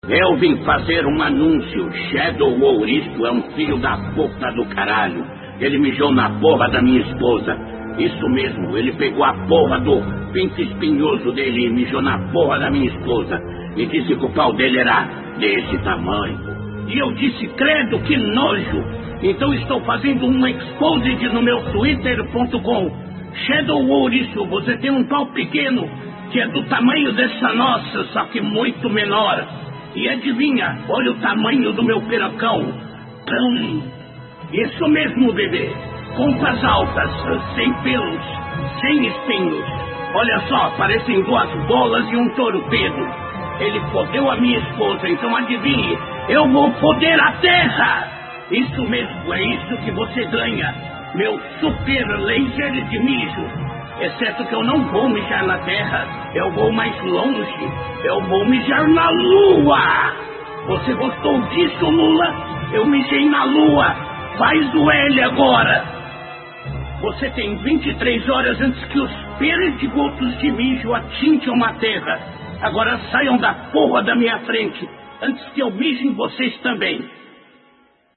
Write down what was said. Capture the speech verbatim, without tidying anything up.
Eu vim fazer um anúncio. Shadow Ouriço é um filho da puta do caralho. Ele mijou na porra da minha esposa. Isso mesmo, ele pegou a porra do pinto espinhoso dele e mijou na porra da minha esposa. E disse que o pau dele era desse tamanho. E eu disse, credo, que nojo. Então estou fazendo um exposed no meu twitter ponto com. Shadow Ouriço, você tem um pau pequeno que é do tamanho dessa nossa, só que muito menor. E adivinha, olha o tamanho do meu pirocão. Hum, isso mesmo, bebê. Pompas altas, sem pelos, sem espinhos. Olha só, parecem duas bolas e um torpedo. Ele fodeu a minha esposa, então adivinhe, eu vou foder a terra. Isso mesmo, é isso que você ganha. Meu super laser de mijo. Exceto que eu não vou mijar na terra, eu vou mais longe, eu vou mijar na lua. Você gostou disso, Lula? Eu mijei na lua. Faz o L agora. Você tem vinte e três horas antes que os perdigotos de mijo atinjam a terra. Agora saiam da porra da minha frente, antes que eu mije em vocês também.